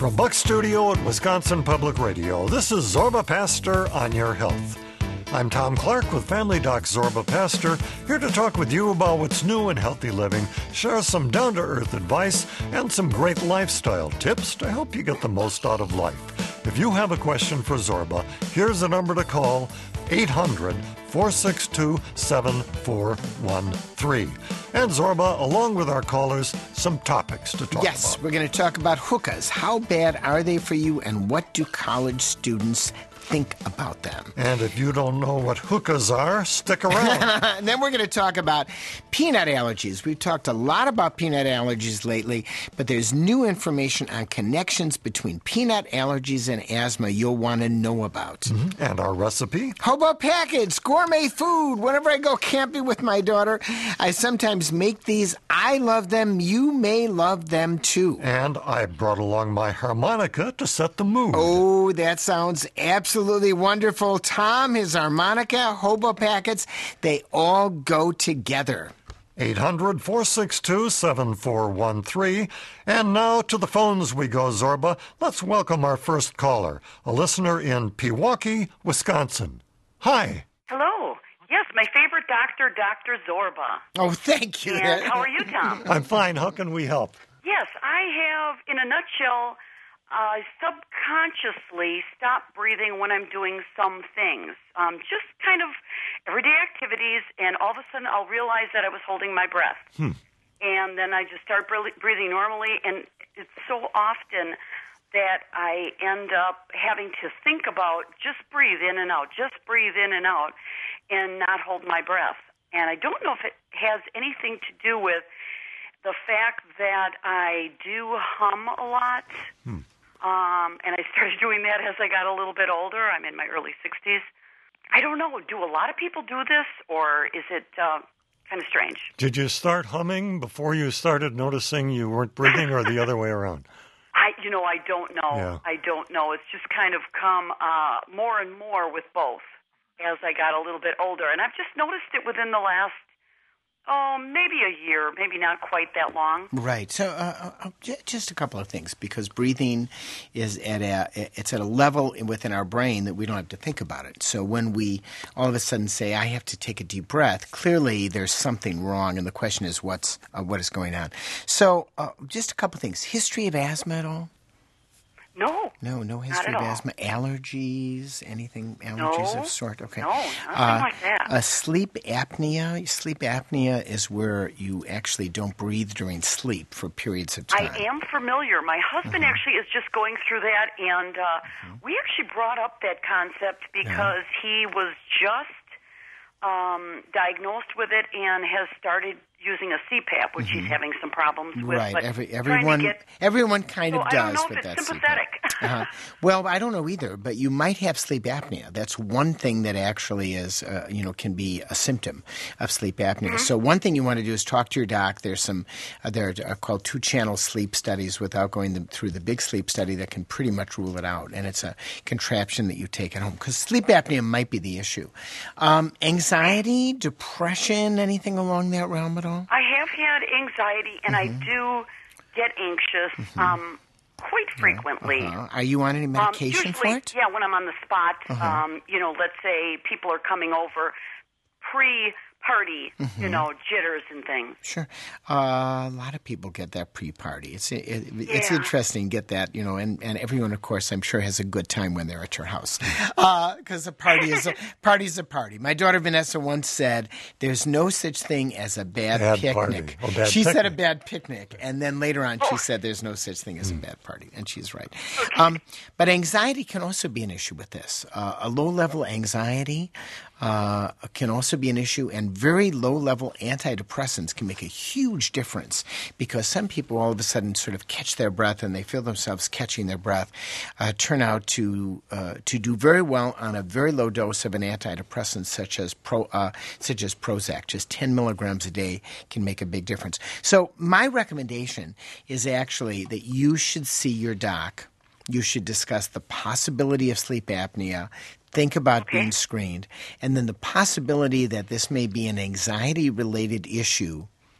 From Buck Studio at Wisconsin Public Radio, this is Zorba Pastor on Your Health. I'm Tom Clark with Family Doc Zorba Pastor, here to talk with you about what's new in healthy living, share some down-to-earth advice, and some great lifestyle tips to help you get the most out of life. If you have a question for Zorba, here's the number to call, 800-462-7413. And Zorba, along with our callers, some topics to talk about. Yes, we're going to talk about hookahs. How bad are they for you, and what do college students think about them? And if you don't know what hookahs are, stick around. And then we're going to talk about peanut allergies. We've talked a lot about peanut allergies lately, but there's new information on connections between peanut allergies and asthma you'll want to know about. Mm-hmm. And our recipe? Hobo Package, gourmet food. Whenever I go camping with my daughter, I sometimes make these. I love them. You may love them too. And I brought along my harmonica to set the mood. Oh, that sounds absolutely wonderful. Tom, his harmonica, hobo packets, they all go together. 800-462-7413. And now to the phones we go, Zorba. Let's welcome our first caller, a listener in Pewaukee, Wisconsin. Hi. Hello. Yes, my favorite doctor, Dr. Zorba. Oh, thank you. And how are you, Tom? I'm fine. How can we help? Yes, I have, in a nutshell, I subconsciously stop breathing when I'm doing some things. Just kind of everyday activities, and all of a sudden I'll realize that I was holding my breath. And then I just start breathing normally, and it's so often that I end up having to think about just breathe in and out, just breathe in and out, and not hold my breath. And I don't know if it has anything to do with the fact that I do hum a lot. And I started doing that as I got a little bit older. I'm in my early 60s. I don't know. Do a lot of people do this, or is it kind of strange? Did you start humming before you started noticing you weren't breathing, or the other way around? I don't know. Yeah. I don't know. It's just kind of come more and more with both as I got a little bit older. And I've just noticed it within the last, maybe a year, maybe not quite that long. Right. So just a couple of things, because breathing is at a level within our brain that we don't have to think about it. So when we all of a sudden say, I have to take a deep breath, clearly there's something wrong, and the question is what is going on. So just a couple of things. History of asthma at all? No history of asthma. Allergies, anything, allergies of sort? Okay. No, nothing like that. Sleep apnea. Sleep apnea is where you actually don't breathe during sleep for periods of time. I am familiar. My husband actually is just going through that, and we actually brought up that concept because he was just diagnosed with it and has started using a CPAP, which he's having some problems with. Right. But everyone kind of does with that I don't know if it's sympathetic. Well, I don't know either, but you might have sleep apnea. That's one thing that actually is, can be a symptom of sleep apnea. So one thing you want to do is talk to your doc. There's some, they're called 2-channel sleep studies without going through the big sleep study that can pretty much rule it out. And it's a contraption that you take at home, because sleep apnea might be the issue. Anxiety, depression, anything along that realm at all? I have had anxiety, and I do get anxious quite frequently. Are you on any medication usually, for it? Yeah, when I'm on the spot, let's say people are coming over pre-party, jitters and things. Sure. A lot of people get that pre-party. It's interesting to get that, and everyone, of course, I'm sure has a good time when they're at your house, because a party is a party. My daughter Vanessa once said, "There's no such thing as a bad picnic." She said a bad picnic, and then later on she said, "There's no such thing as a bad party," and she's right. But anxiety can also be an issue with this. A low-level anxiety can also be an issue, and very low-level antidepressants can make a huge difference, because some people all of a sudden sort of catch their breath, and they feel themselves catching their breath, turn out to do very well on a very low dose of an antidepressant such as Prozac. Just 10 milligrams a day can make a big difference. So my recommendation is actually that you should see your doc. You should discuss the possibility of sleep apnea, think about being screened, and then the possibility that this may be an anxiety-related issue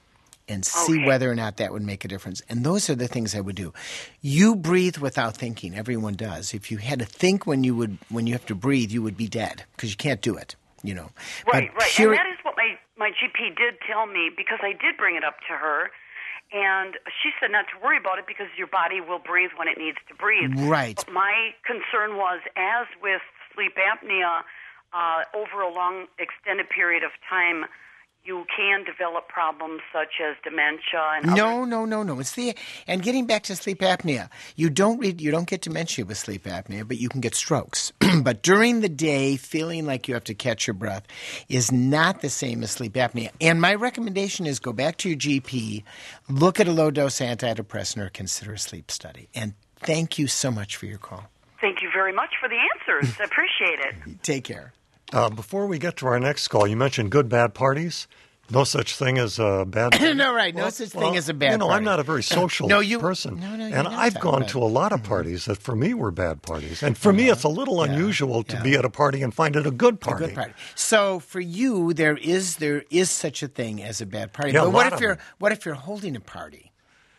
and see whether or not that would make a difference. And those are the things I would do. You breathe without thinking. Everyone does. If you had to think when you have to breathe, you would be dead because you can't do it. Right. And that is what my GP did tell me, because I did bring it up to her. And she said not to worry about it because your body will breathe when it needs to breathe. Right. But my concern was, as with sleep apnea, over a long, extended period of time, you can develop problems such as dementia and No. And getting back to sleep apnea, you don't get dementia with sleep apnea, but you can get strokes. But during the day, feeling like you have to catch your breath is not the same as sleep apnea. And my recommendation is go back to your GP, look at a low-dose antidepressant, or consider a sleep study. And thank you so much for your call. Thank you very much for the answers. I appreciate it. Take care. Before we get to our next call, you mentioned good, bad parties. No such thing as a bad party. No, right. No such thing as a bad party. I'm not a very social person. And I've gone to a lot of parties that for me were bad parties. And for me, it's a little unusual to be at a party and find it a good party. A good party. So for you, there is such a thing as a bad party. Yeah, but what if you're holding a party?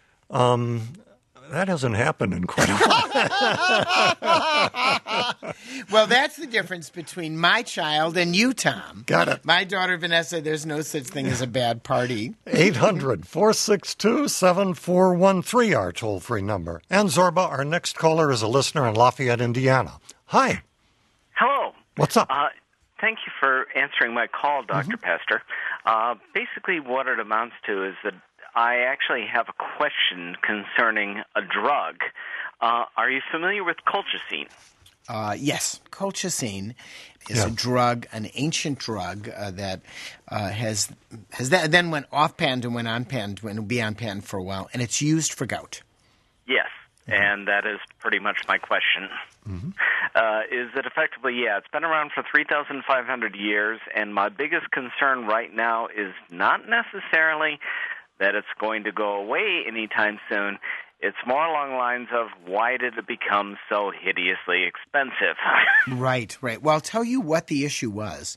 That hasn't happened in quite a while. Well, that's the difference between my child and you, Tom. Got it. My daughter, Vanessa, there's no such thing as a bad party. 800-462-7413, our toll-free number. And Zorba, our next caller, is a listener in Lafayette, Indiana. Hi. Hello. What's up? Thank you for answering my call, Dr. Pastor. Basically, what it amounts to is that I actually have a question concerning a drug. Are you familiar with colchicine? Yes. Colchicine is a drug, an ancient drug that has then went off patent and went on patent, and will be on patent for a while, and it's used for gout. Yes, and that is pretty much my question. Is that effectively, it's been around for 3,500 years, and my biggest concern right now is not necessarily that it's going to go away anytime soon. It's more along the lines of, why did it become so hideously expensive? Right. Well, I'll tell you what the issue was.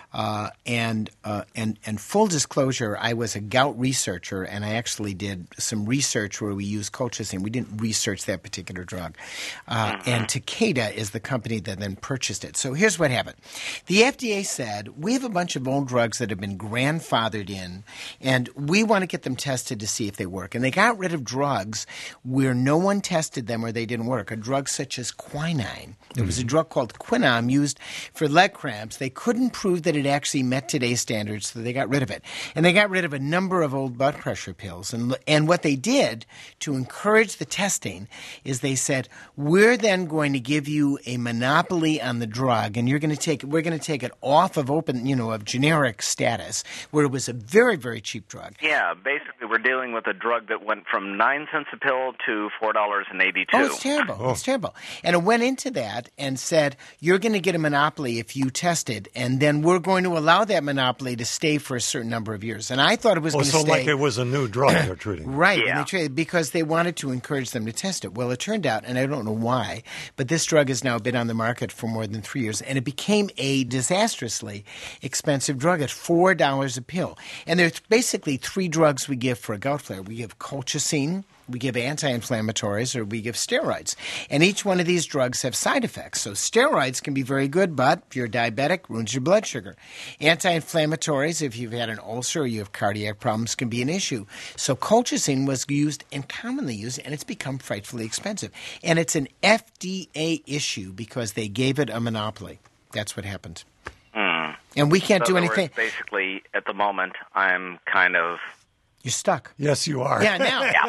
And full disclosure, I was a gout researcher, and I actually did some research where we used colchicine. We didn't research that particular drug. And Takeda is the company that then purchased it. So here's what happened. The FDA said, we have a bunch of old drugs that have been grandfathered in, and we want to get them tested to see if they work. And they got rid of drugs where no one tested them or they didn't work. A drug such as quinine. There was a drug called Quinam used for leg cramps. They couldn't prove that it actually met today's standards, so they got rid of it. And they got rid of a number of old blood pressure pills. And what they did to encourage the testing is they said, we're then going to give you a monopoly on the drug, and we're going to take it off of of generic status, where it was a very, very cheap drug. Yeah, basically we're dealing with a drug that went from 9 cents a pill to $4.82. Oh, it's terrible. It's terrible. And it went into that and said, you're going to get a monopoly if you test it, and then we're going to allow that monopoly to stay for a certain number of years. And I thought it was going to stay. So like it was a new drug they're treating. Right. Yeah. And they treated because they wanted to encourage them to test it. Well, it turned out, and I don't know why, but this drug has now been on the market for more than 3 years, and it became a disastrously expensive drug at $4 a pill. And there's basically 3 drugs we give for a gout flare. We give colchicine, we give anti-inflammatories, or we give steroids. And each one of these drugs have side effects. So steroids can be very good, but if you're diabetic, ruins your blood sugar. Anti-inflammatories, if you've had an ulcer or you have cardiac problems, can be an issue. So colchicine was used and commonly used, and it's become frightfully expensive. And it's an FDA issue because they gave it a monopoly. That's what happened. And we can't do anything. Basically, at the moment, I'm kind of... You're stuck. Yes, you are. Yeah,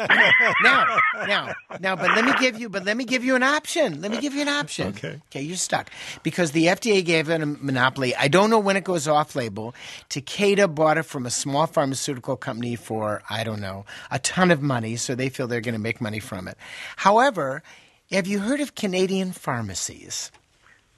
now. But let me give you an option. Okay, you're stuck because the FDA gave it a monopoly. I don't know when it goes off-label. Takeda bought it from a small pharmaceutical company for, I don't know, a ton of money, so they feel they're going to make money from it. However, have you heard of Canadian pharmacies?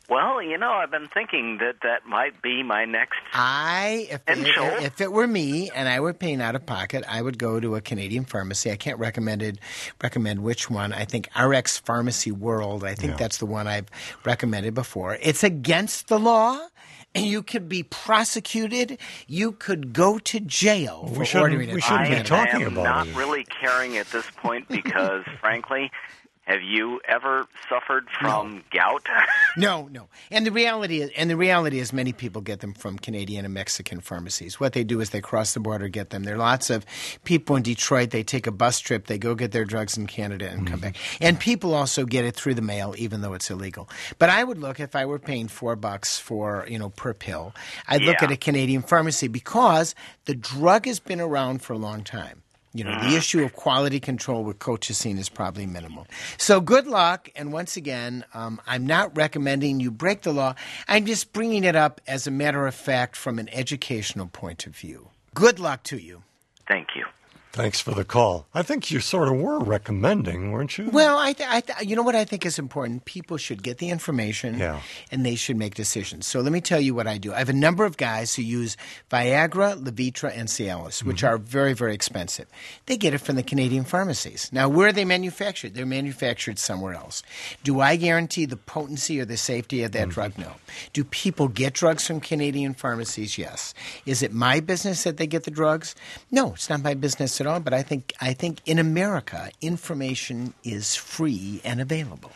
Well, I've been thinking that might be my next. If it were me and I were paying out of pocket, I would go to a Canadian pharmacy. I can't recommend which one. I think RX Pharmacy World. I think that's the one I've recommended before. It's against the law. And you could be prosecuted. You could go to jail for ordering it. We shouldn't be talking about it. I'm not really caring at this point because, frankly, have you ever suffered from gout? No. And the reality is many people get them from Canadian and Mexican pharmacies. What they do is they cross the border, get them. There are lots of people in Detroit, they take a bus trip, they go get their drugs in Canada and come back. And people also get it through the mail, even though it's illegal. But I would look, if I were paying $4 for, per pill, I'd look at a Canadian pharmacy because the drug has been around for a long time. The issue of quality control with colchicine is probably minimal. So good luck. And once again, I'm not recommending you break the law. I'm just bringing it up as a matter of fact from an educational point of view. Good luck to you. Thank you. Thanks for the call. I think you sort of were recommending, weren't you? Well, you know what I think is important? People should get the information and they should make decisions. So let me tell you what I do. I have a number of guys who use Viagra, Levitra, and Cialis, which are very, very expensive. They get it from the Canadian pharmacies. Now, where are they manufactured? They're manufactured somewhere else. Do I guarantee the potency or the safety of that drug? No. Do people get drugs from Canadian pharmacies? Yes. Is it my business that they get the drugs? No, it's not my business at all, but I think in America, information is free and available.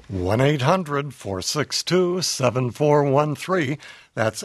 1-800-462-7413. That's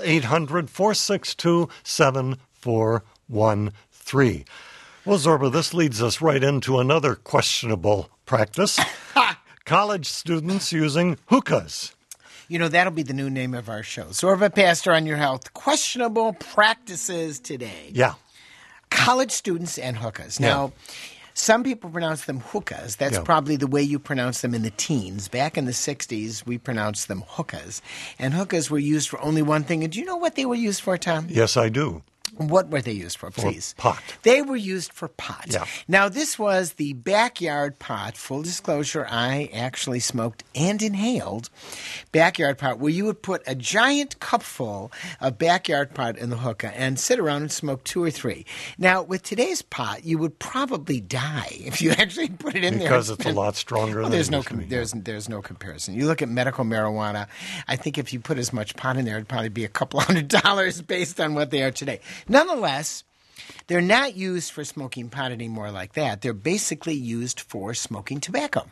800-462-7413. Well, Zorba, this leads us right into another questionable practice. College students using hookahs. That'll be the new name of our show. Zorba Pastor on Your Health. Questionable practices today. Yeah. College students and hookahs. Now, some people pronounce them hookahs. That's probably the way you pronounce them in the teens. Back in the 60s, we pronounced them hookahs. And hookahs were used for only one thing. And do you know what they were used for, Tom? Yes, I do. What were they used for, please? For pot. They were used for pot. Yeah. Now, this was the backyard pot. Full disclosure, I actually smoked and inhaled backyard pot, where you would put a giant cupful of backyard pot in the hookah and sit around and smoke 2 or 3. Now, with today's pot, you would probably die if you actually put it in there. Because it's a lot stronger than there's no comparison. You look at medical marijuana, I think if you put as much pot in there, it'd probably be a couple $100 based on what they are today. Nonetheless, they're not used for smoking pot anymore like that. They're basically used for smoking tobacco.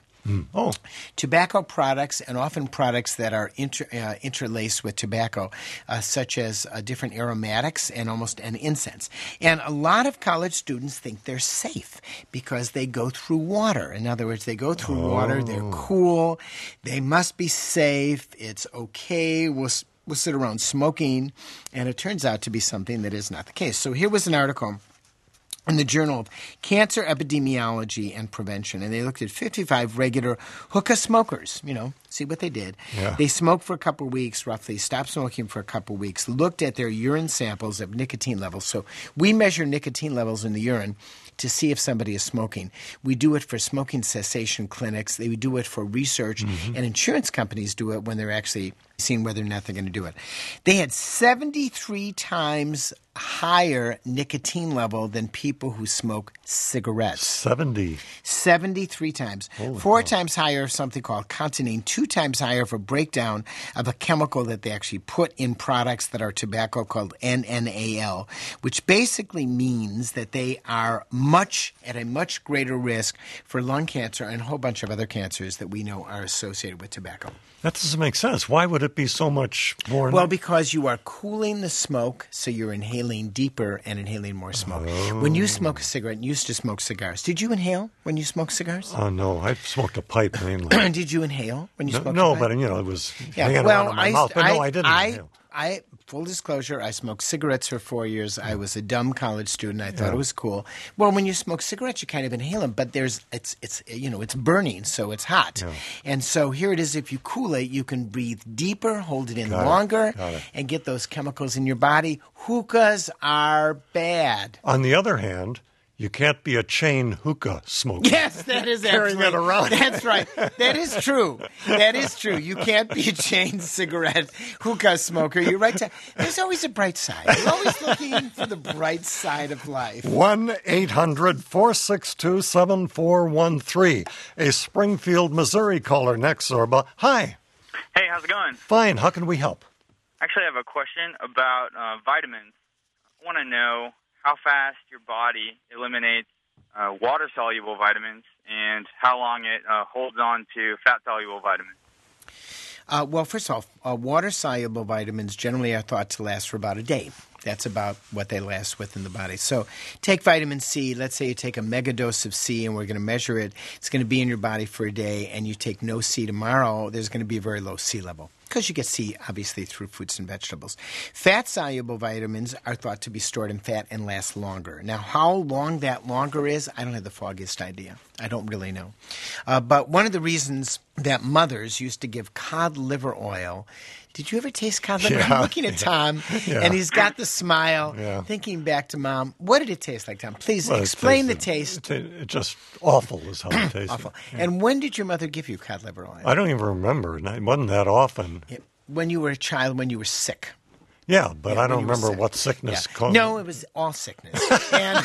Tobacco products, and often products that are interlaced with tobacco, such as different aromatics and almost an incense. And a lot of college students think they're safe because they go through water. In other words, they go through water, they're cool, they must be safe, it's okay, we'll sit around smoking, and it turns out to be something that is not the case. So here was an article in the Journal of Cancer Epidemiology and Prevention, and they looked at 55 regular hookah smokers, see what they did. Yeah. They smoked for a couple of weeks, roughly, stopped smoking for a couple of weeks, looked at their urine samples of nicotine levels. So we measure nicotine levels in the urine to see if somebody is smoking. We do it for smoking cessation clinics. They do it for research, and insurance companies do it when they're actually seeing whether or not they're going to do it. They had 73 times higher nicotine level than people who smoke cigarettes. 73 times. Holy 4 cow. times higher of something called continine, 2 times higher of a breakdown of a chemical that they actually put in products that are tobacco called NNAL, which basically means that they are at a much greater risk for lung cancer and a whole bunch of other cancers that we know are associated with tobacco. That doesn't make sense. Why would it be so much more? Well, because you are cooling the smoke, so you're inhaling deeper and inhaling more smoke. When you smoke a cigarette, you used to smoke cigars. Did you inhale when you smoked cigars? Oh, no. I smoked a pipe mainly. Did you inhale when you smoked a pipe? No, but, it was hanging around in my mouth. But no, I didn't inhale. Full disclosure, I smoked cigarettes for 4 years. I was a dumb college student. I thought it was cool. Well, when you smoke cigarettes, you kind of inhale them, but it's burning, so it's hot. Yeah. And so here it is. If you cool it, you can breathe deeper, hold it in longer, and get those chemicals in your body. Hookahs are bad. On the other hand, You can't be a chain hookah smoker. Yes, that is Carrying it around. That's right. That is true. That is true. You can't be a chain cigarette hookah smoker. You're right. There's always a bright side. You're always looking for the bright side of life. 1-800-462-7413. A Springfield, Missouri caller next, Zorba. Hi. Hey, how's it going? Fine. How can we help? Actually, I have a question about vitamins. I want to know how fast your body eliminates water-soluble vitamins and how long it holds on to fat-soluble vitamins. Well, first off, water-soluble vitamins generally are thought to last for about a day. That's about what they last within the body. So take vitamin C. Let's say you take a mega dose of C, and we're going to measure it. It's going to be in your body for a day, and you take no C tomorrow, there's going to be a very low C level, because you get C, obviously, through fruits and vegetables. Fat-soluble vitamins are thought to be stored in fat and last longer. Now, how long that longer is, I don't have the foggiest idea. I don't really know. But one of the reasons that mothers used to give cod liver oil. Did you ever taste cod liver? Yeah. I'm looking at Tom, and he's got the smile, thinking back to Mom. What did it taste like, Tom? Please explain the taste. It's just awful is how it tasted. Awful. Yeah. And when did your mother give you cod liver oil? I don't even remember. It wasn't that often. When you were a child, when you were sick. Yeah, but I don't remember what sickness caused. No, it was all sickness. And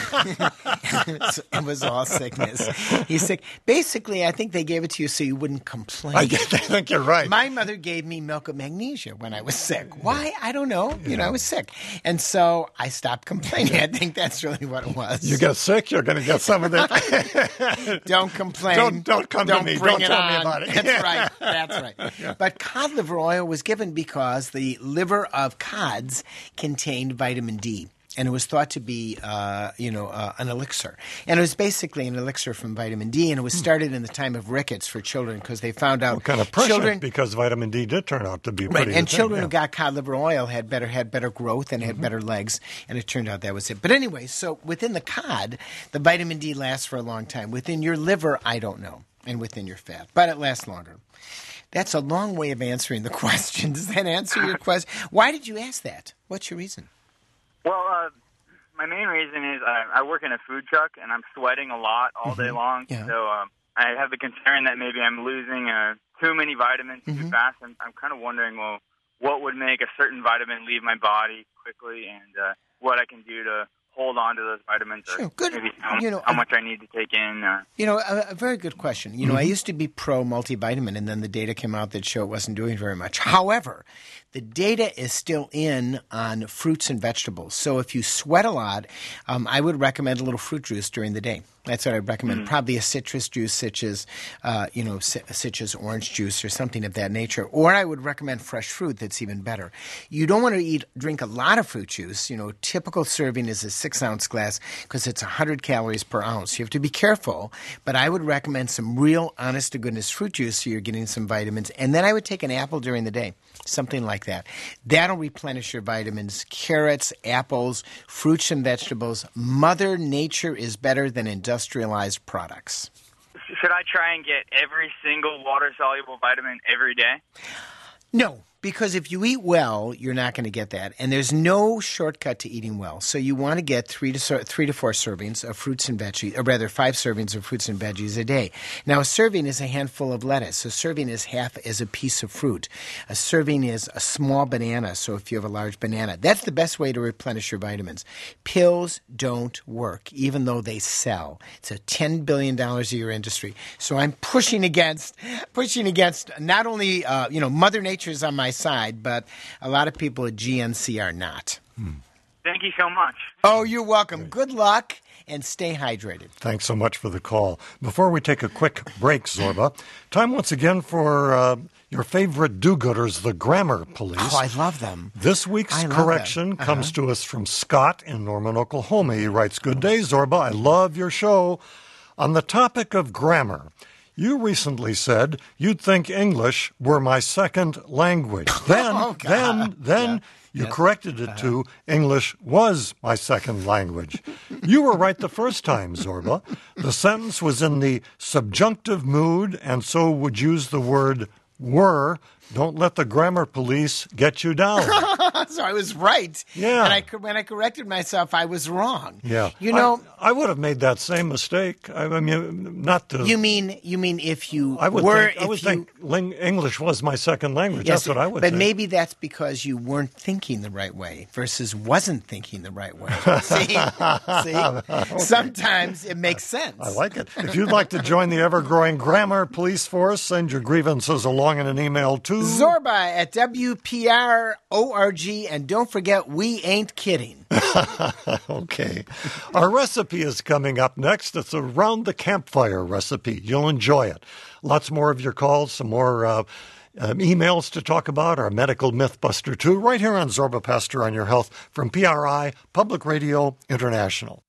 it was all sickness. He's sick. Basically, I think they gave it to you so you wouldn't complain. I think you're right. My mother gave me milk of magnesia when I was sick. Why? I don't know. I was sick. And so I stopped complaining. I think that's really what it was. You get sick, you're going to get some of that. Don't complain. Don't come to me. Don't tell me about it. That's right. That's right. Yeah. But cod liver oil was given because the liver of cod contained vitamin D. And it was thought to be, an elixir. And it was basically an elixir from vitamin D, and it was started in the time of rickets for children because they found out kind of prescient because vitamin D did turn out to be pretty right. And children who got cod liver oil had better growth and had better legs, and it turned out that was it. But anyway, so within the cod, the vitamin D lasts for a long time. Within your liver, I don't know, and within your fat, but it lasts longer. That's a long way of answering the question. Does that answer your question? Why did you ask that? What's your reason? Well, my main reason is I work in a food truck, and I'm sweating a lot all day long. Yeah. So I have the concern that maybe I'm losing too many vitamins too fast. I'm kind of wondering, well, what would make a certain vitamin leave my body quickly, and what I can do to hold on to those vitamins, or maybe how much I need to take in. A very good question. I used to be pro multivitamin, and then the data came out that showed it wasn't doing very much. However, the data is still in on fruits and vegetables. So if you sweat a lot, I would recommend a little fruit juice during the day. That's what I'd recommend. Probably a citrus juice, such as orange juice or something of that nature. Or I would recommend fresh fruit. That's even better. You don't want to drink a lot of fruit juice. Typical serving is a 6-ounce glass because it's 100 calories per ounce. You have to be careful, but I would recommend some real, honest-to-goodness fruit juice so you're getting some vitamins. And then I would take an apple during the day, something like that. That'll replenish your vitamins. Carrots, apples, fruits and vegetables. Mother Nature is better than industrialized products. Should I try and get every single water-soluble vitamin every day? No. Because if you eat well, you're not going to get that. And there's no shortcut to eating well. So you want to get 3 to 4 servings of fruits and veggies, or rather 5 servings of fruits and veggies a day. Now, a serving is a handful of lettuce. A serving is half as a piece of fruit. A serving is a small banana, so if you have a large banana. That's the best way to replenish your vitamins. Pills don't work, even though they sell. It's a $10 billion a year industry. So I'm pushing against not only, Mother Nature is on my side, but a lot of people at GNC are not. Thank you so much. Oh, you're welcome. Good luck and stay hydrated. Thanks so much for the call. Before we take a quick break, Zorba, time once again for your favorite do-gooders, the Grammar Police. Oh, I love them. This week's correction comes to us from Scott in Norman, Oklahoma. He writes, "Good day, Zorba. I love your show. On the topic of grammar, you recently said you'd think English were my second language. Then you corrected it to English was my second language. You were right the first time, Zorba. The sentence was in the subjunctive mood and so would use the word were. Don't let the Grammar Police get you down." So I was right. Yeah. And when I corrected myself, I was wrong. Yeah. You know, I would have made that same mistake. I mean, not to. You mean if you I would were? think English was my second language. Yes, that's what I would. But think. maybe that's because you weren't thinking the right way versus wasn't thinking the right way. See? Okay. Sometimes it makes sense. I like it. If you'd like to join the ever-growing grammar police force, send your grievances along in an email to Zorba@WPR.org, and don't forget, we ain't kidding. Okay. Our recipe is coming up next. It's a round the campfire recipe. You'll enjoy it. Lots more of your calls, some more emails to talk about, our medical mythbuster too, right here on Zorba Pastor on Your Health from PRI, Public Radio International.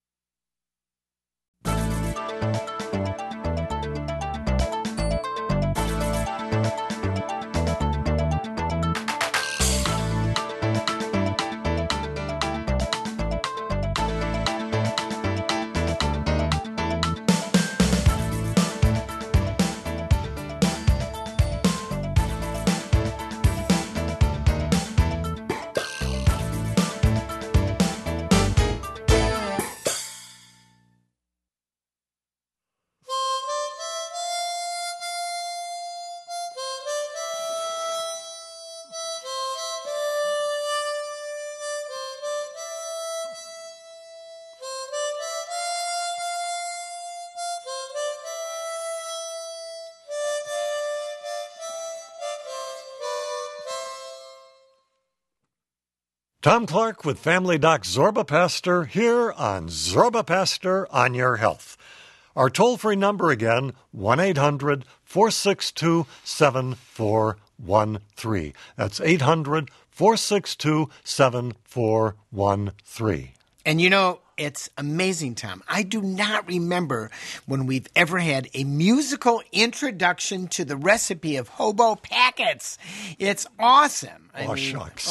Tom Clark with Family Doc Zorba Pastor here on Zorba Pastor on Your Health. Our toll-free number again, 1-800-462-7413. That's 800-462-7413. And you know, it's amazing, Tom. I do not remember when we've ever had a musical introduction to the recipe of hobo packets. It's awesome. Shucks.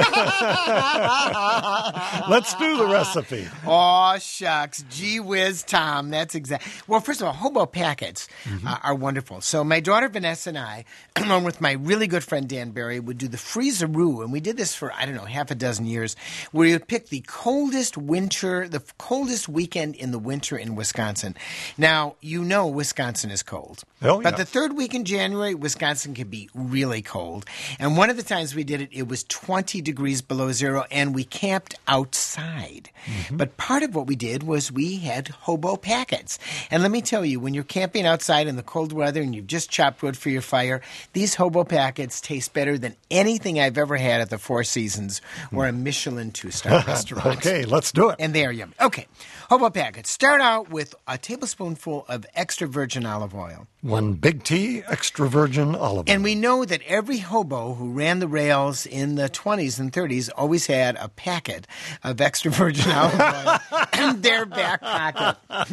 Let's do the recipe. Oh, shucks. Gee whiz, Tom. That's exactly. Well, first of all, hobo packets are wonderful. So my daughter Vanessa and I, along with my really good friend Dan Barry, would do the freezeroo. And we did this for, half a dozen years, where we would pick the coldest weekend in the winter in Wisconsin. Now, you know Wisconsin is cold. Oh, yeah. But the third week in January, Wisconsin can be really cold. And one of the times we did it, it was 20 degrees below zero, and we camped outside. But part of what we did was we had hobo packets. And let me tell you, when you're camping outside in the cold weather and you've just chopped wood for your fire, these hobo packets taste better than anything I've ever had at the Four Seasons or a Michelin 2-star restaurant. Okay, let's do it. And they are yummy. Okay, hobo packets. Start out with a tablespoonful of extra virgin olive oil. 1 big tea, extra virgin olive oil. And we know that every hobo who ran the rails in the 20s and 30s always had a packet of extra virgin olive oil in their back pocket.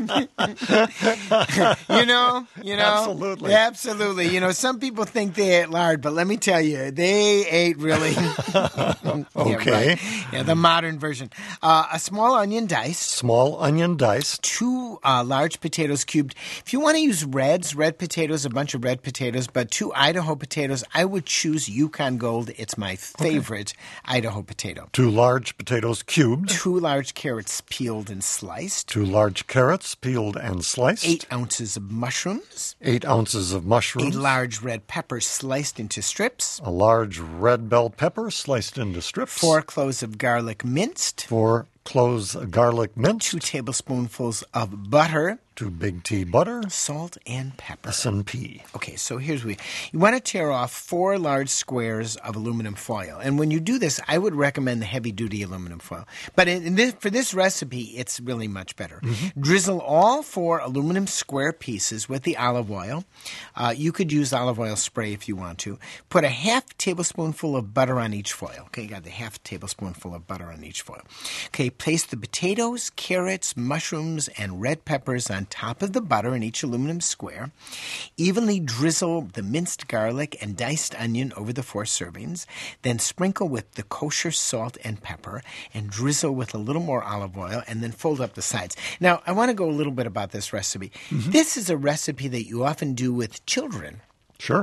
You know? Absolutely. Absolutely. You know, some people think they ate lard, but let me tell you, they ate really. Okay. Yeah, the modern version. A small onion diced. Small onion diced. 2 large potatoes cubed. If you want to use red potatoes, a bunch of red potatoes, but 2 Idaho potatoes, I would choose Yukon Gold. It's my favorite Idaho potato. 2 large potatoes cubed. 2 large carrots peeled and sliced. 2 large carrots peeled and sliced. 8 ounces of mushrooms. 8 ounces of mushrooms. A large red pepper sliced into strips. A large red bell pepper sliced into strips. 4 cloves of garlic minced. 4 cloves of garlic minced. 2 tablespoonfuls of butter. 2 big tea butter. Salt and pepper. S&P. Okay, so here's what you want to tear off 4 large squares of aluminum foil. And when you do this, I would recommend the heavy-duty aluminum foil. But for this recipe, it's really much better. Drizzle all 4 aluminum square pieces with the olive oil. You could use olive oil spray if you want to. Put a half tablespoonful of butter on each foil. Okay, you got the half tablespoonful of butter on each foil. Okay, place the potatoes, carrots, mushrooms, and red peppers on top of the butter in each aluminum square. Evenly drizzle the minced garlic and diced onion over the 4 servings. Then sprinkle with the kosher salt and pepper and drizzle with a little more olive oil and then fold up the sides. Now, I want to go a little bit about this recipe. This is a recipe that you often do with children. Sure.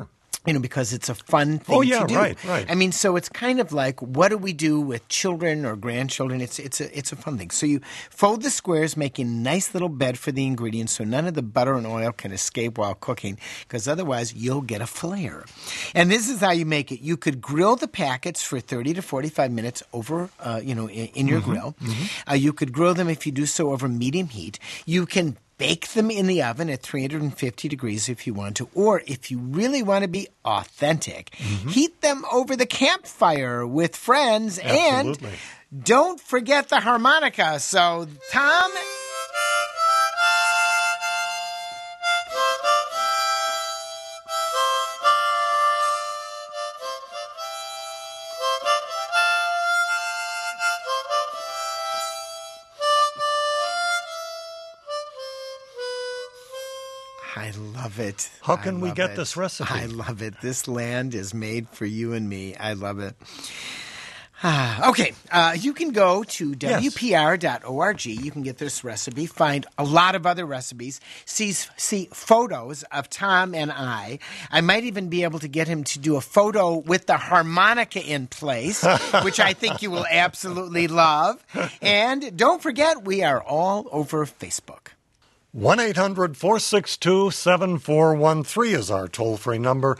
because it's a fun thing to do. Right. I mean, so it's kind of like, what do we do with children or grandchildren? It's a fun thing. So you fold the squares, make a nice little bed for the ingredients so none of the butter and oil can escape while cooking, because otherwise you'll get a flare. And this is how you make it. You could grill the packets for 30 to 45 minutes over, in your grill. You could grill them, if you do so, over medium heat. You can bake them in the oven at 350 degrees if you want to, or if you really want to be authentic, heat them over the campfire with friends. Absolutely. And don't forget the harmonica. So, Tom... I love it. How can we get this recipe? I love it. This land is made for you and me. I love it. Okay, you can go to WPR.org. You can get this recipe, find a lot of other recipes, see photos of Tom and I. I might even be able to get him to do a photo with the harmonica in place, which I think you will absolutely love. And don't forget, we are all over Facebook. 1-800-462-7413 is our toll-free number,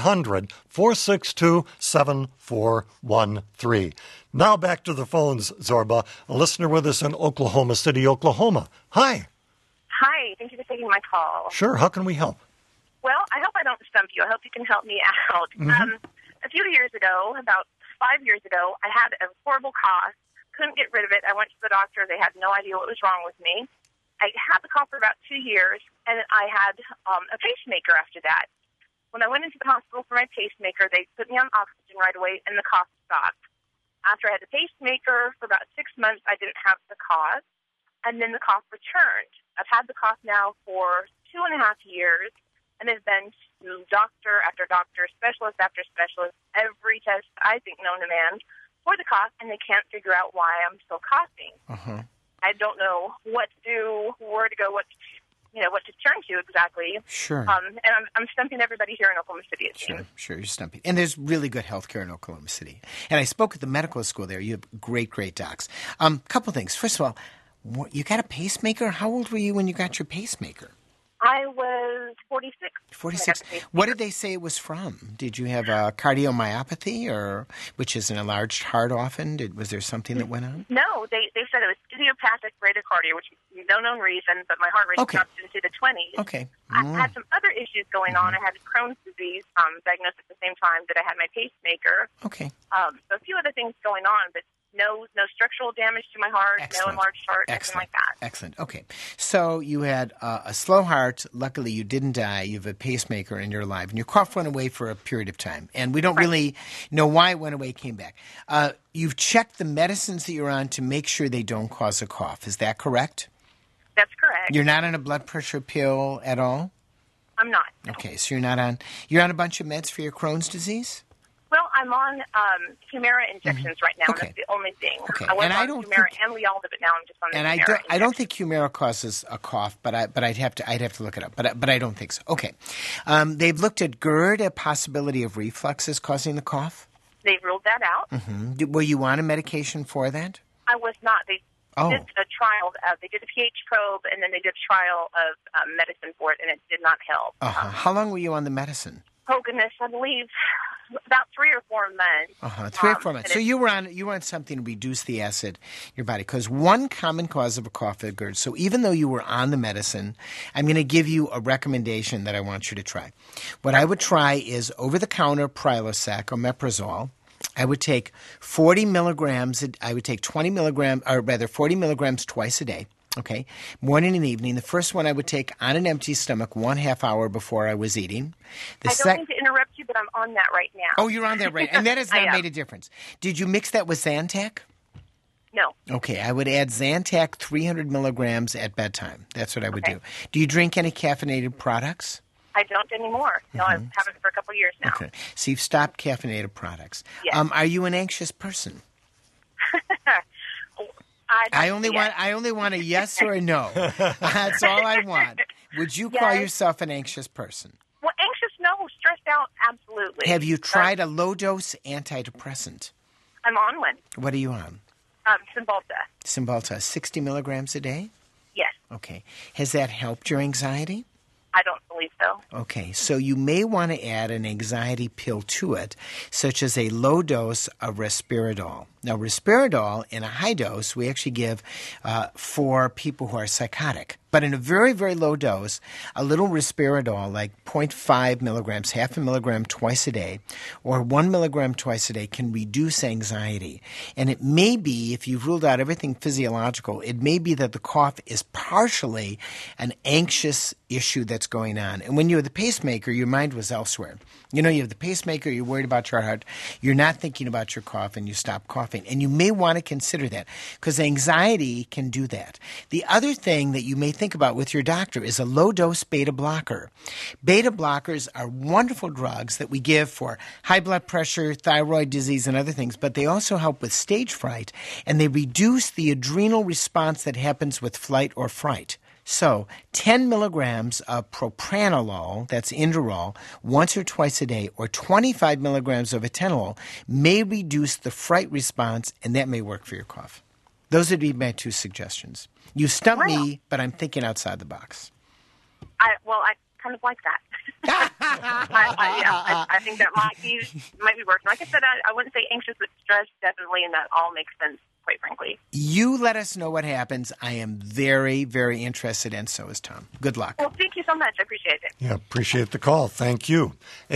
800-462-7413. Now back to the phones, Zorba, a listener with us in Oklahoma City, Oklahoma. Hi. Hi, thank you for taking my call. Sure, how can we help? Well, I hope I don't stump you. I hope you can help me out. A few years ago, about 5 years ago, I had a horrible cough, couldn't get rid of it. I went to the doctor. They had no idea what was wrong with me. I had the cough for about 2 years, and I had a pacemaker after that. When I went into the hospital for my pacemaker, they put me on oxygen right away, and the cough stopped. After I had the pacemaker for about 6 months, I didn't have the cough, and then the cough returned. I've had the cough now for 2.5 years, and have been to doctor after doctor, specialist after specialist, every test I think known to man for the cough, and they can't figure out why I'm still coughing. I don't know what to do, where to go, what to turn to exactly. Sure. And I'm stumping everybody here in Oklahoma City. Sure, you're stumping. And there's really good health care in Oklahoma City. And I spoke at the medical school there. You have great docs. Couple things. First of all, you got a pacemaker? How old were you when you got your pacemaker? I was 46. 46. What did they say it was from? Did you have a cardiomyopathy, which is an enlarged heart often? Was there something that went on? No, they said it was idiopathic bradycardia, which is no known reason, but my heart rate dropped into the 20s. Okay. I had some other issues going on. I had Crohn's disease diagnosed at the same time that I had my pacemaker. Okay. So a few other things going on, but no structural damage to my heart, no enlarged heart, nothing like that. Excellent. Okay. So you had a slow heart. Luckily, you didn't die. You have a pacemaker and you're alive. And your cough went away for a period of time. And we don't really know why it went away, came back. You've checked the medicines that you're on to make sure they don't cause a cough. Is that correct? That's correct. You're not on a blood pressure pill at all? I'm not. Okay. So you're on a bunch of meds for your Crohn's disease? Well, I'm on Humira injections right now. Okay. That's the only thing. Okay. I was on Humira and Lialda, but now I'm just on the Humira. I don't think Humira causes a cough, but I'd have to look it up. But I don't think so. Okay. They've looked at GERD, a possibility of reflux is causing the cough. They've ruled that out. Were you on a medication for that? I was not. They did a trial. They did a pH probe, and then they did a trial of medicine for it, and it did not help. How long were you on the medicine? Oh goodness, I believe about 3 or 4 months. 3 or 4 months. So you were on something to reduce the acid in your body, because one common cause of a cough is GERD. So even though you were on the medicine, I'm going to give you a recommendation that I want you to try. What I would try is over-the-counter Prilosec, omeprazole. I would take 40 milligrams. I would take 40 milligrams twice a day. Okay, morning and evening. The first one I would take on an empty stomach 1/2 hour before I was eating. I don't mean to interrupt you, but I'm on that right now. Oh, you're on that right, and that has not made a difference. Did you mix that with Zantac? No. Okay, I would add Zantac 300 milligrams at bedtime. That's what I would do. Do you drink any caffeinated products? I don't anymore. No, I haven't for a couple of years now. Okay, so you've stopped caffeinated products. Yes. Are you an anxious person? I only want a yes or a no. That's all I want. Would you call yourself an anxious person? Well, anxious, no. Stressed worked out? Absolutely. Have you tried a low-dose antidepressant? I'm on one. What are you on? Cymbalta. Cymbalta, 60 milligrams a day? Yes. Okay. Has that helped your anxiety? I don't believe so. Okay, so you may want to add an anxiety pill to it, such as a low dose of Risperidol. Now, Risperidol in a high dose we actually give for people who are psychotic. But in a very, very low dose, a little Risperidol, like 0.5 milligrams, half a milligram twice a day, or 1 milligram twice a day, can reduce anxiety. And it may be, if you've ruled out everything physiological, it may be that the cough is partially an anxious issue that's going on. And when you have the pacemaker, your mind was elsewhere. You know, you have the pacemaker, you're worried about your heart, you're not thinking about your cough, and you stop coughing. And you may want to consider that, because anxiety can do that. The other thing that you may think about with your doctor is a low-dose beta blocker. Beta blockers are wonderful drugs that we give for high blood pressure, thyroid disease, and other things, but they also help with stage fright, and they reduce the adrenal response that happens with flight or fright. So 10 milligrams of propranolol, that's Inderal, once or twice a day, or 25 milligrams of atenolol may reduce the fright response, and that may work for your cough. Those would be my two suggestions. You stumped me, but I'm thinking outside the box. I kind of like that. I think that might be working. Like I said, I wouldn't say anxious, but stressed, definitely, and that all makes sense, quite frankly. You let us know what happens. I am very, very interested, and so is Tom. Good luck. Well, thank you so much. I appreciate it. Yeah, appreciate the call. Thank you.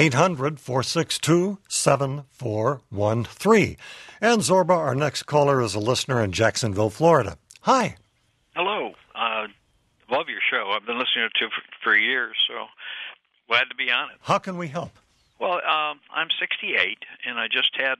800-462-7413. And Zorba, our next caller, is a listener in Jacksonville, Florida. Hi. Hello. Love your show. I've been listening to it for years, so glad to be on it. How can we help? Well, I'm 68, and I just had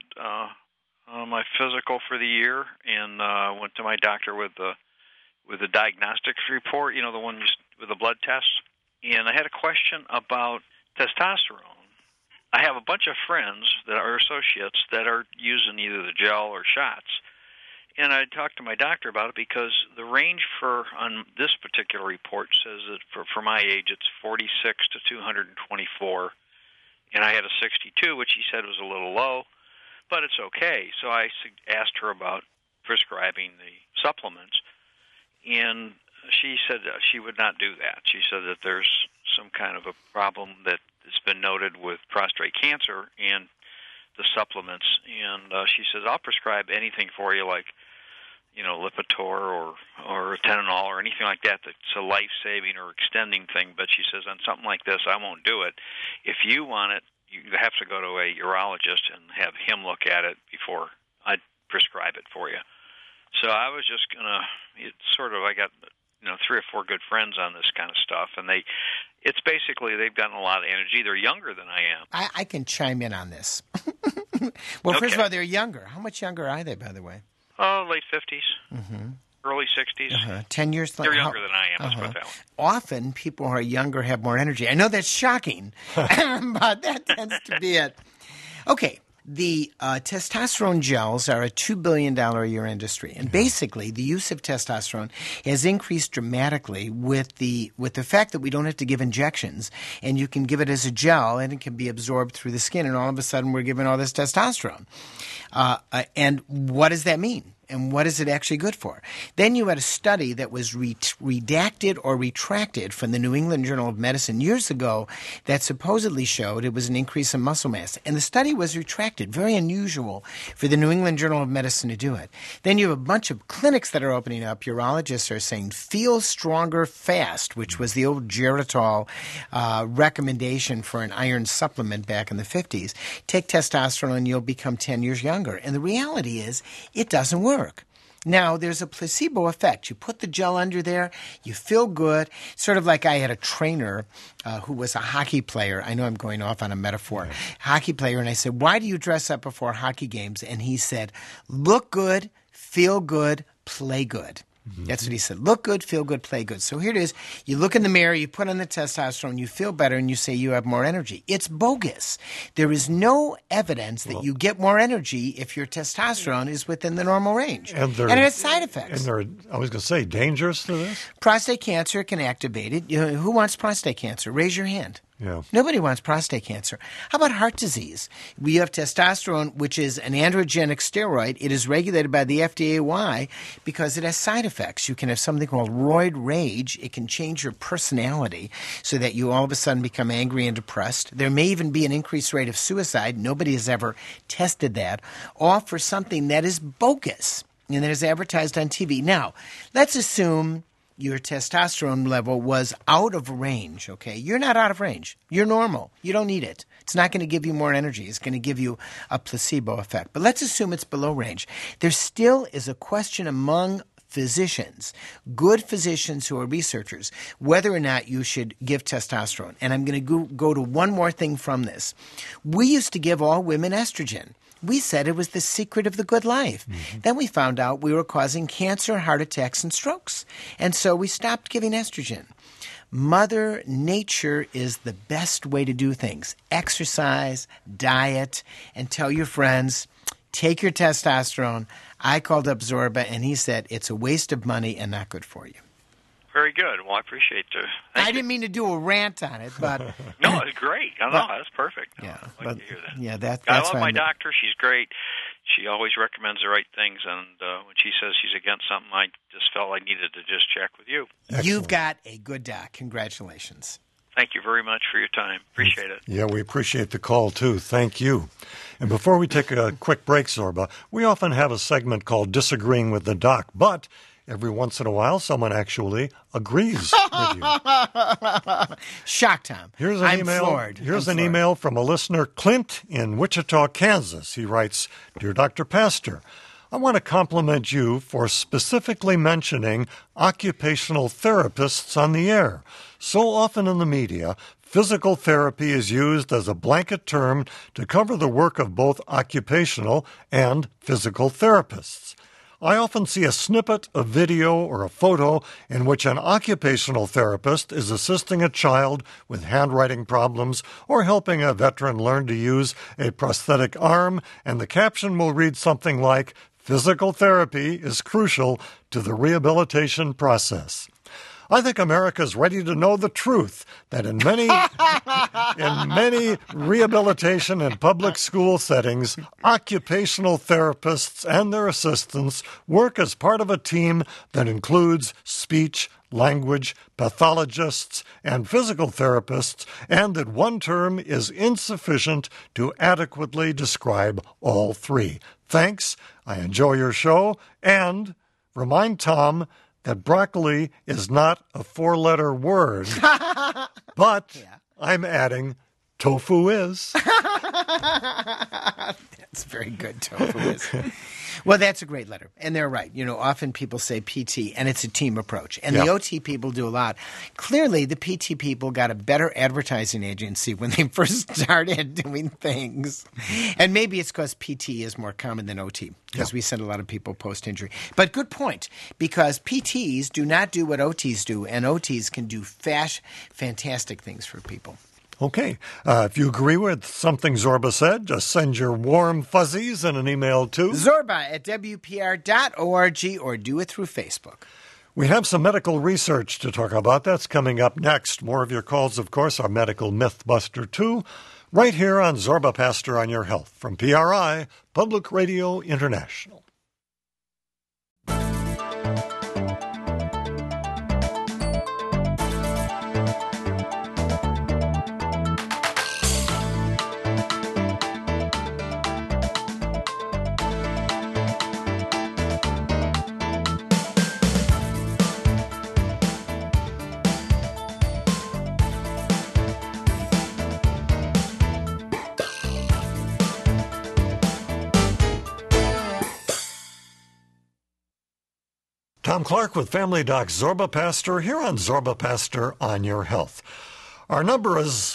my physical for the year, and went to my doctor with the diagnostics report, the one with the blood test. And I had a question about testosterone. I have a bunch of friends that are associates that are using either the gel or shots. And I talked to my doctor about it because the range on this particular report says that for my age it's 46 to 224, and I had a 62, which he said was a little low, but it's okay. So I asked her about prescribing the supplements, and she said she would not do that. She said that there's some kind of a problem that has been noted with prostate cancer and the supplements, and she says, I'll prescribe anything for you, like, Lipitor or Atenolol or anything like that that's a life-saving or extending thing, but she says, on something like this, I won't do it. If you want it, you have to go to a urologist and have him look at it before I prescribe it for you. So I was just going to, I got 3 or 4 good friends on this kind of stuff, and it's basically they've gotten a lot of energy. They're younger than I am. I can chime in on this. Well, first of all, they're younger. How much younger are they, by the way? Oh, late 50s, early 60s. 10 years. They're younger than I am. Let's put that one. Often, people who are younger have more energy. I know that's shocking, but that tends to be it. Okay. The testosterone gels are a $2 billion a year industry, and basically the use of testosterone has increased dramatically with the fact that we don't have to give injections, and you can give it as a gel, and it can be absorbed through the skin, and all of a sudden we're giving all this testosterone. And what does that mean? And what is it actually good for? Then you had a study that was redacted or retracted from the New England Journal of Medicine years ago that supposedly showed it was an increase in muscle mass. And the study was retracted. Very unusual for the New England Journal of Medicine to do it. Then you have a bunch of clinics that are opening up. Urologists are saying, feel stronger fast, which was the old Geritol recommendation for an iron supplement back in the 50s. Take testosterone and you'll become 10 years younger. And the reality is it doesn't work. Now, there's a placebo effect. You put the gel under there, you feel good. Sort of like I had a trainer who was a hockey player. I know I'm going off on a metaphor. Hockey player, and I said, why do you dress up before hockey games? And he said, look good, feel good, play good. That's what he said. Look good, feel good, play good. So here it is. You look in the mirror, you put on the testosterone, you feel better, and you say you have more energy. It's bogus. There is no evidence that you get more energy if your testosterone is within the normal range. And it has side effects. And I was going to say, dangerous to this? Prostate cancer can activate it. Who wants prostate cancer? Raise your hand. Yeah. Nobody wants prostate cancer. How about heart disease? We have testosterone, which is an androgenic steroid. It is regulated by the FDA. Why? Because it has side effects. You can have something called roid rage. It can change your personality so that you all of a sudden become angry and depressed. There may even be an increased rate of suicide. Nobody has ever tested that. All for something that is bogus and that is advertised on TV. Now, let's assume your testosterone level was out of range, okay? You're not out of range. You're normal. You don't need it. It's not going to give you more energy. It's going to give you a placebo effect. But let's assume it's below range. There still is a question among physicians, good physicians who are researchers, whether or not you should give testosterone. And I'm going to go to one more thing from this. We used to give all women estrogen. We said it was the secret of the good life. Mm-hmm. Then we found out we were causing cancer, heart attacks, and strokes. And so we stopped giving estrogen. Mother Nature is the best way to do things. Exercise, diet, and tell your friends, take your testosterone. I called up Zorba, and he said it's a waste of money and not good for you. Very good. Well, I appreciate it. I didn't mean to do a rant on it, but no, it's great. No, that's perfect. Yeah, I like to hear that. Yeah, that's I love my doctor. She's great. She always recommends the right things, and when she says she's against something, I just felt I needed to just check with you. Excellent. You've got a good doc. Congratulations. Thank you very much for your time. Appreciate it. Yeah, we appreciate the call, too. Thank you. And before we take a quick break, Zorba, we often have a segment called Disagreeing with the Doc, but every once in a while, someone actually agrees with you. Shock, Tom. Here's an I'm email. floored. Here's I'm an floored. email from a listener, Clint, in Wichita, Kansas. He writes, Dear Dr. Pastor, I want to compliment you for specifically mentioning occupational therapists on the air. So often in the media, physical therapy is used as a blanket term to cover the work of both occupational and physical therapists. I often see a snippet, a video, or a photo in which an occupational therapist is assisting a child with handwriting problems or helping a veteran learn to use a prosthetic arm, and the caption will read something like, "Physical therapy is crucial to the rehabilitation process." I think America is ready to know the truth that in many rehabilitation and public school settings, occupational therapists and their assistants work as part of a team that includes speech, language, pathologists, and physical therapists, and that one term is insufficient to adequately describe all three. Thanks. I enjoy your show, and remind Tom that broccoli is not a four-letter word, but I'm adding tofu is. That's very good, tofu is. Well, that's a great letter. And they're right. You know, often people say PT, and it's a team approach. And the OT people do a lot. Clearly, the PT people got a better advertising agency when they first started doing things. And maybe it's because PT is more common than OT, because we send a lot of people post-injury. But good point, because PTs do not do what OTs do, and OTs can do fantastic things for people. Okay. If you agree with something Zorba said, just send your warm fuzzies in an email to Zorba@WPR.org or do it through Facebook. We have some medical research to talk about. That's coming up next. More of your calls, of course, are Medical Mythbuster 2, right here on Zorba Pastor on Your Health from PRI, Public Radio International. Tom Clark with Family Doc Zorba Pastor here on Zorba Pastor on Your Health. Our number is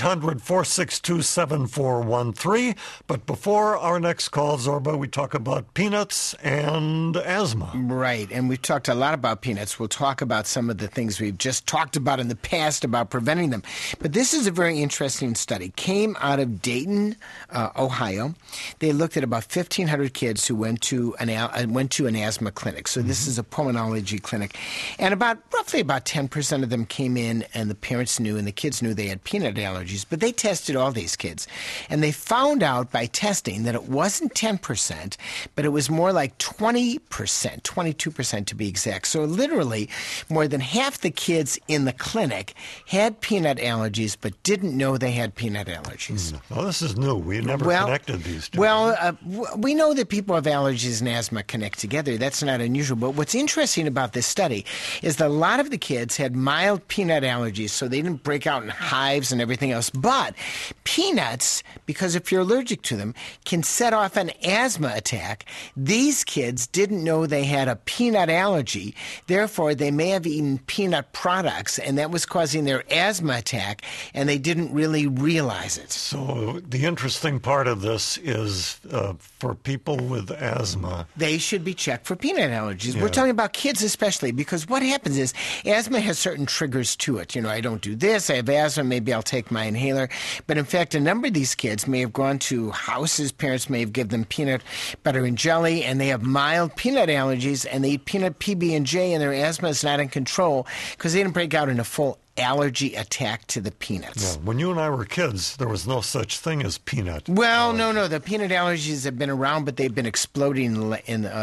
1-800-462-7413. But before our next call, Zorba, we talk about peanuts and asthma. Right, and we've talked a lot about peanuts. We'll talk about some of the things we've just talked about in the past about preventing them. But this is a very interesting study. Came out of Dayton, Ohio. They looked at about 1,500 kids who went to an asthma clinic. So this is a pulmonology clinic. And roughly about 10% of them came in, and the parents knew, and the kids kids knew they had peanut allergies, but they tested all these kids. And they found out by testing that it wasn't 10%, but it was more like 20%, 22% to be exact. So literally, more than half the kids in the clinic had peanut allergies, but didn't know they had peanut allergies. Well, this is new. We never connected these two. Well, we know that people have allergies and asthma connect together. That's not unusual. But what's interesting about this study is that a lot of the kids had mild peanut allergies, so they didn't break out in hives and everything else. But peanuts, because if you're allergic to them, can set off an asthma attack. These kids didn't know they had a peanut allergy. Therefore, they may have eaten peanut products, and that was causing their asthma attack, and they didn't really realize it. So the interesting part of this is for people with asthma, they should be checked for peanut allergies. Yeah. We're talking about kids especially, because what happens is asthma has certain triggers to it. You know, I don't do this, I have asthma, maybe I'll take my inhaler. But in fact, a number of these kids may have gone to houses, parents may have given them peanut butter and jelly, and they have mild peanut allergies, and they eat peanut PB&J, and their asthma is not in control because they didn't break out in a full allergy attack to the peanuts. Yeah. When you and I were kids, there was no such thing as peanut. Well, no. The peanut allergies have been around, but they've been exploding over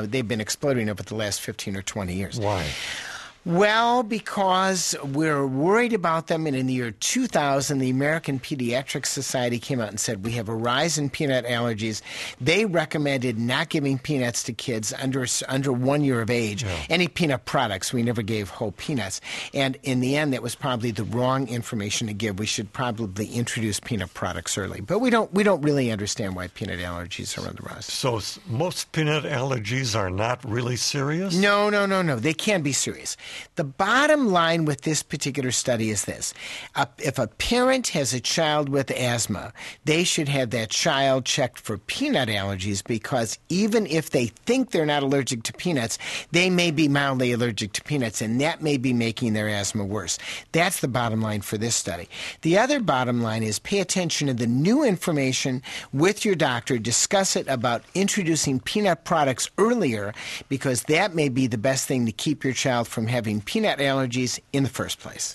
the last 15 or 20 years. Why? Well, because we're worried about them, and in the year 2000, the American Pediatric Society came out and said we have a rise in peanut allergies. They recommended not giving peanuts to kids under 1 year of age. Yeah. Any peanut products, we never gave whole peanuts. And in the end, that was probably the wrong information to give. We should probably introduce peanut products early. But we don't really understand why peanut allergies are on the rise. So most peanut allergies are not really serious? No. They can be serious. The bottom line with this particular study is this. If a parent has a child with asthma, they should have that child checked for peanut allergies, because even if they think they're not allergic to peanuts, they may be mildly allergic to peanuts, and that may be making their asthma worse. That's the bottom line for this study. The other bottom line is pay attention to the new information with your doctor. Discuss it about introducing peanut products earlier, because that may be the best thing to keep your child from having peanut allergies in the first place.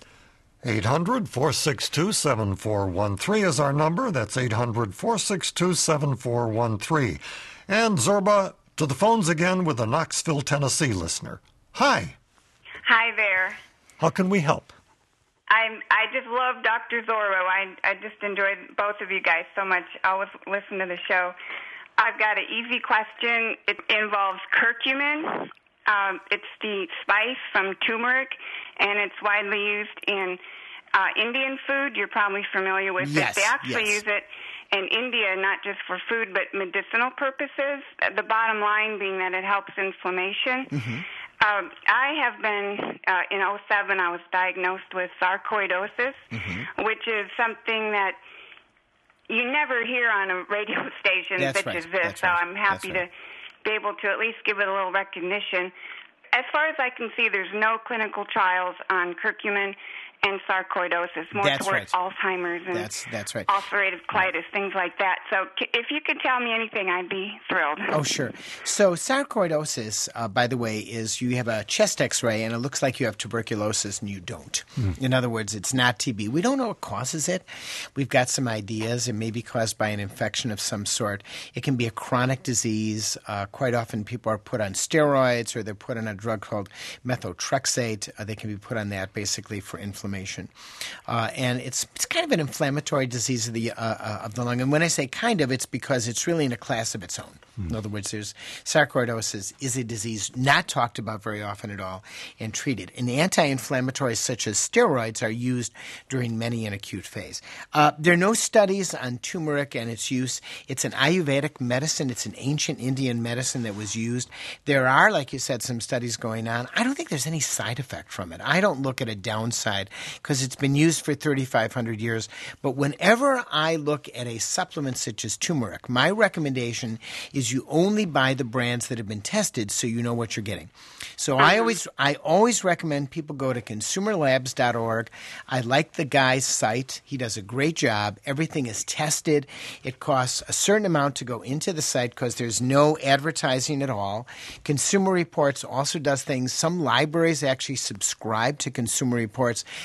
800-462-7413 is our number. That's 800-462-7413. And Zorba, to the phones again with a Knoxville, Tennessee listener. Hi. Hi there. How can we help? I just love Dr. Zorba. I just enjoyed both of you guys so much. I always listen to the show. I've got an easy question. It involves curcumin. It's the spice from turmeric, and it's widely used in Indian food. You're probably familiar with it. They actually use it in India, not just for food, but medicinal purposes. The bottom line being that it helps inflammation. Mm-hmm. I have been, in 2007, I was diagnosed with sarcoidosis, which is something that you never hear on a radio station such as this. So I'm happy to be able to at least give it a little recognition. As far as I can see, there's no clinical trials on curcumin and sarcoidosis, more towards Alzheimer's and ulcerative colitis, things like that. So if you could tell me anything, I'd be thrilled. Oh, sure. So sarcoidosis, by the way, is you have a chest X-ray and it looks like you have tuberculosis and you don't. In other words, it's not TB. We don't know what causes it. We've got some ideas. It may be caused by an infection of some sort. It can be a chronic disease. Quite often people are put on steroids or they're put on a drug called methotrexate. They can be put on that basically for inflammation. And it's kind of an inflammatory disease of the lung. And when I say kind of, it's because it's really in a class of its own. In other words, sarcoidosis is a disease not talked about very often at all and treated. And anti-inflammatories such as steroids are used during many an acute phase. There are no studies on turmeric and its use. It's an Ayurvedic medicine. It's an ancient Indian medicine that was used. There are, like you said, some studies going on. I don't think there's any side effect from it. I don't look at a downside because it's been used for 3,500 years. But whenever I look at a supplement such as turmeric, my recommendation is you only buy the brands that have been tested so you know what you're getting. So I always recommend people go to consumerlabs.org. I like the guy's site. He does a great job. Everything is tested. It costs a certain amount to go into the site because there's no advertising at all. Consumer Reports also does things. Some libraries actually subscribe to Consumer Reports.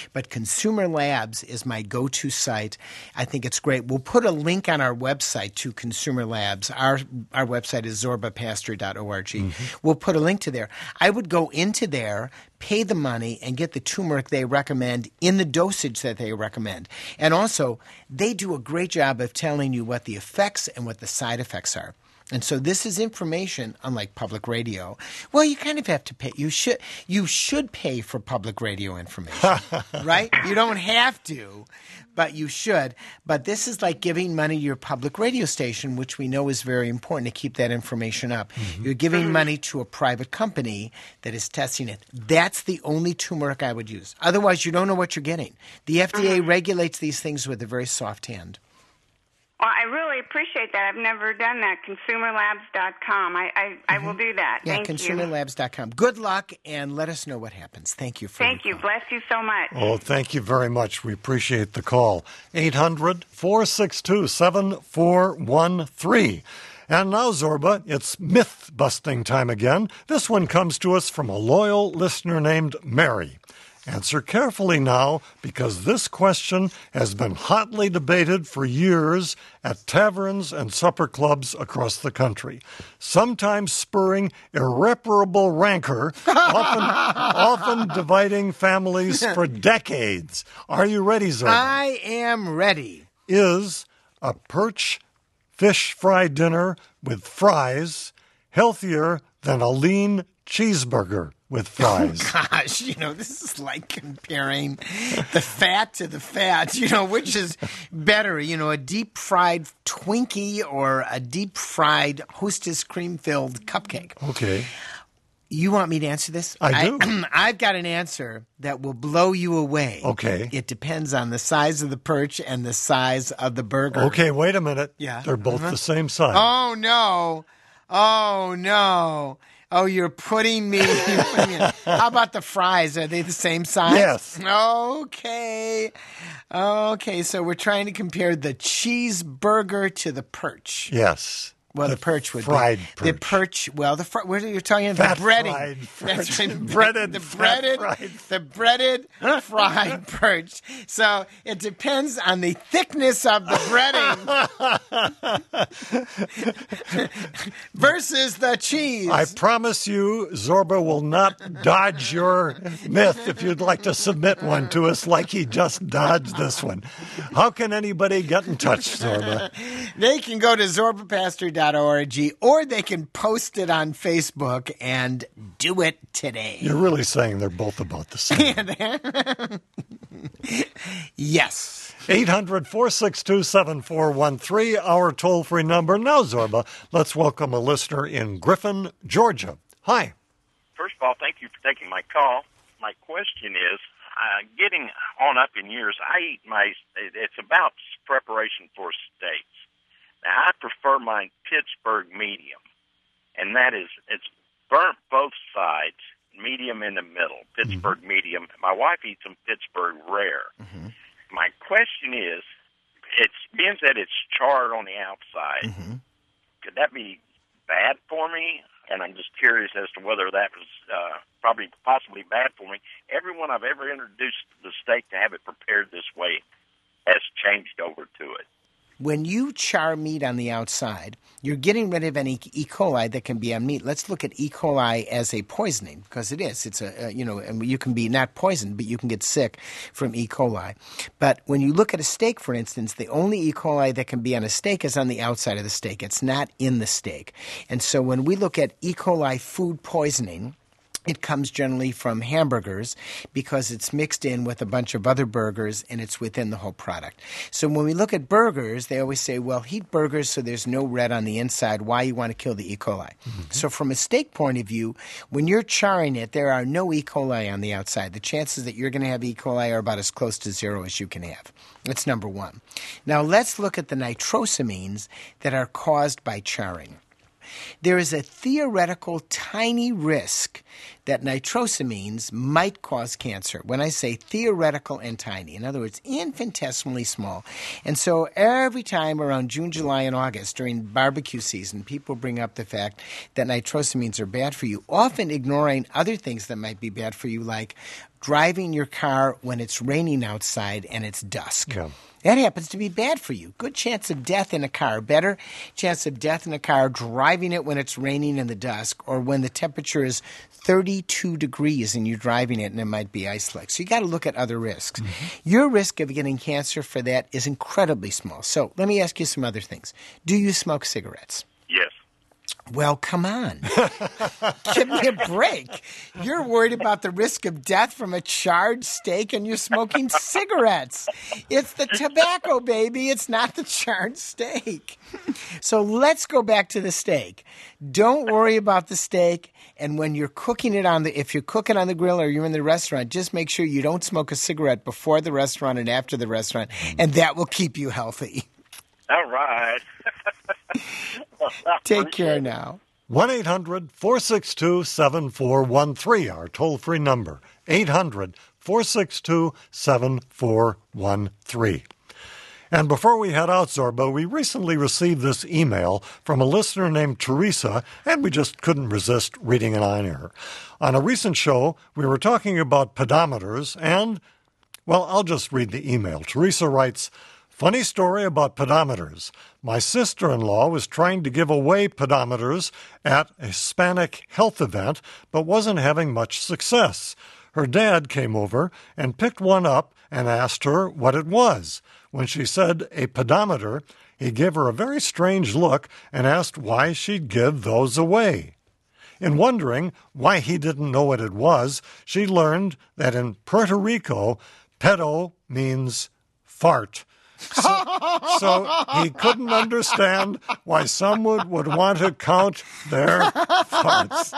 But Consumer Labs is my go-to site. I think it's great. We'll put a link on our website to Consumer Labs. Our website is zorbapastor.org. We'll put a link to there. I would go into there, pay the money, and get the turmeric they recommend in the dosage that they recommend. And also, they do a great job of telling you what the effects and what the side effects are. And so this is information, unlike public radio. Well, you kind of have to pay. You should pay for public radio information, right? You don't have to, but you should. But this is like giving money to your public radio station, which we know is very important to keep that information up. You're giving money to a private company that is testing it. That's the only turmeric I would use. Otherwise, you don't know what you're getting. The FDA regulates these things with a very soft hand. Well, I really appreciate that. I've never done that. ConsumerLabs.com. I will do that. Yeah, Thank you. ConsumerLabs.com. Good luck, and let us know what happens. Thank you for Thank you. Bless you so much. Oh, thank you very much. We appreciate the call. 800-462-7413. And now, Zorba, it's myth-busting time again. This one comes to us from a loyal listener named Mary. Answer carefully now, because this question has been hotly debated for years at taverns and supper clubs across the country, sometimes spurring irreparable rancor, often dividing families for decades. Are you ready, Zorba? I am ready. Is a perch fish fry dinner with fries healthier than a lean cheeseburger with fries? Oh, gosh, this is like comparing the fat to the fat, which is better, a deep-fried Twinkie or a deep-fried Hostess cream-filled cupcake. Okay. You want me to answer this? I do. I've got an answer that will blow you away. Okay. It depends on the size of the perch and the size of the burger. Okay, wait a minute. Yeah. They're both the same size. Oh, no. Oh, you're putting me. How about the fries? Are they the same size? Yes. Okay, so we're trying to compare the cheeseburger to the perch. Yes. Well, the perch would fried be. Perch. The perch, well, where are you talking about? The breading. That's right. The breaded fried perch. So it depends on the thickness of the breading versus the cheese. I promise you, Zorba will not dodge your myth if you'd like to submit one to us like he just dodged this one. How can anybody get in touch, Zorba? They can go to zorbapastor.org, or they can post it on Facebook and do it today. You're really saying they're both about the same. Yes. 800-462-7413, our toll-free number. Now, Zorba, let's welcome a listener in Griffin, Georgia. Hi. First of all, thank you for taking my call. My question is, getting on up in years, it's about preparation for steaks. Now, I prefer mine Pittsburgh medium, and that is, it's burnt both sides, medium in the middle, Pittsburgh medium. My wife eats them Pittsburgh rare. My question is, it means that it's charred on the outside. Could that be bad for me? And I'm just curious as to whether that was possibly bad for me. Everyone I've ever introduced the steak to have it prepared this way has changed over to it. When you char meat on the outside, you're getting rid of any E. coli that can be on meat. Let's look at E. coli as a poisoning, because it is. It's and you can be not poisoned, but you can get sick from E. coli. But when you look at a steak, for instance, the only E. coli that can be on a steak is on the outside of the steak. It's not in the steak. And so when we look at E. coli food poisoning, it comes generally from hamburgers because it's mixed in with a bunch of other burgers and it's within the whole product. So when we look at burgers, they always say, well, heat burgers so there's no red on the inside. Why you want to kill the E. coli? So from a steak point of view, when you're charring it, there are no E. coli on the outside. The chances that you're going to have E. coli are about as close to zero as you can have. That's number one. Now let's look at the nitrosamines that are caused by charring. there is a theoretical tiny risk that nitrosamines might cause cancer. When I say theoretical and tiny, in other words, infinitesimally small. And so every time around June, July, and August during barbecue season, people bring up the fact that nitrosamines are bad for you, often ignoring other things that might be bad for you, like driving your car when it's raining outside and it's dusk. Yeah. That happens to be bad for you. Good chance of death in a car. Better chance of death in a car driving it when it's raining in the dusk or when the temperature is 32 degrees and you're driving it and it might be ice like. So you got to look at other risks. Mm-hmm. Your risk of getting cancer for that is incredibly small. So let me ask you some other things. Do you smoke cigarettes? Yes. Well, come on. Give me a break. You're worried about the risk of death from a charred steak and you're smoking cigarettes. It's the tobacco, baby. It's not the charred steak. So let's go back to the steak. Don't worry about the steak. And when you're cooking it if you're cooking on the grill or you're in the restaurant, just make sure you don't smoke a cigarette before the restaurant and after the restaurant, and that will keep you healthy. All right. Take care now. 1-800-462-7413, our toll-free number. 800-462-7413. And before we head out, Zorba, we recently received this email from a listener named Teresa, and we just couldn't resist reading it on air. On a recent show, we were talking about pedometers, and, well, I'll just read the email. Teresa writes, "Funny story about pedometers. My sister-in-law was trying to give away pedometers at a Hispanic health event, but wasn't having much success. Her dad came over and picked one up and asked her what it was. When she said a pedometer, he gave her a very strange look and asked why she'd give those away. In wondering why he didn't know what it was, she learned that in Puerto Rico, pedo means fart. So he couldn't understand why someone would want to count their farts."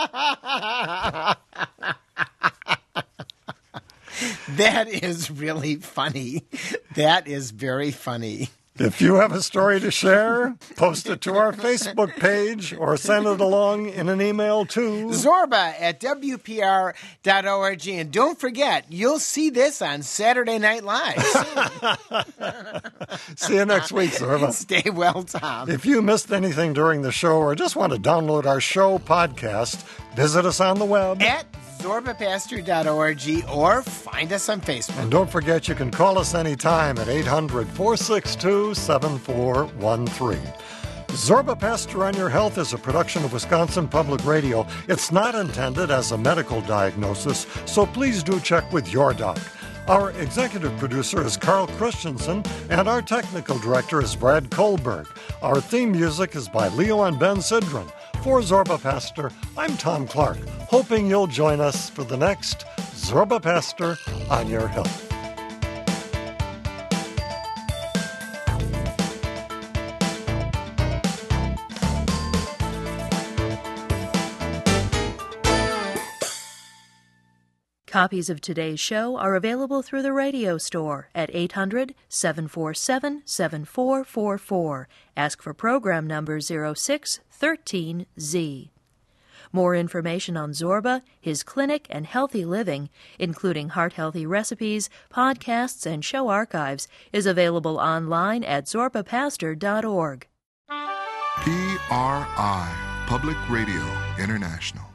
That is really funny. That is very funny. If you have a story to share, post it to our Facebook page or send it along in an email to Zorba@WPR.org. And don't forget, you'll see this on Saturday Night Live soon. See you next week, Zorba. Stay well, Tom. If you missed anything during the show or just want to download our show podcast, visit us on the web at ZorbaPastor.org or find us on Facebook. And don't forget, you can call us anytime at 800-462-7413. Zorba Pastor on Your Health is a production of Wisconsin Public Radio. It's not intended as a medical diagnosis, so please do check with your doc. Our executive producer is Carl Christensen, and our technical director is Brad Kohlberg. Our theme music is by Leo and Ben Sidran. For Zorba Pastor, I'm Tom Clark, hoping you'll join us for the next Zorba Pastor on Your Health. Copies of today's show are available through the radio store at 800-747-7444. Ask for program number 0613Z. More information on Zorba, his clinic, and healthy living, including heart-healthy recipes, podcasts, and show archives, is available online at zorbapastor.org. PRI, Public Radio International.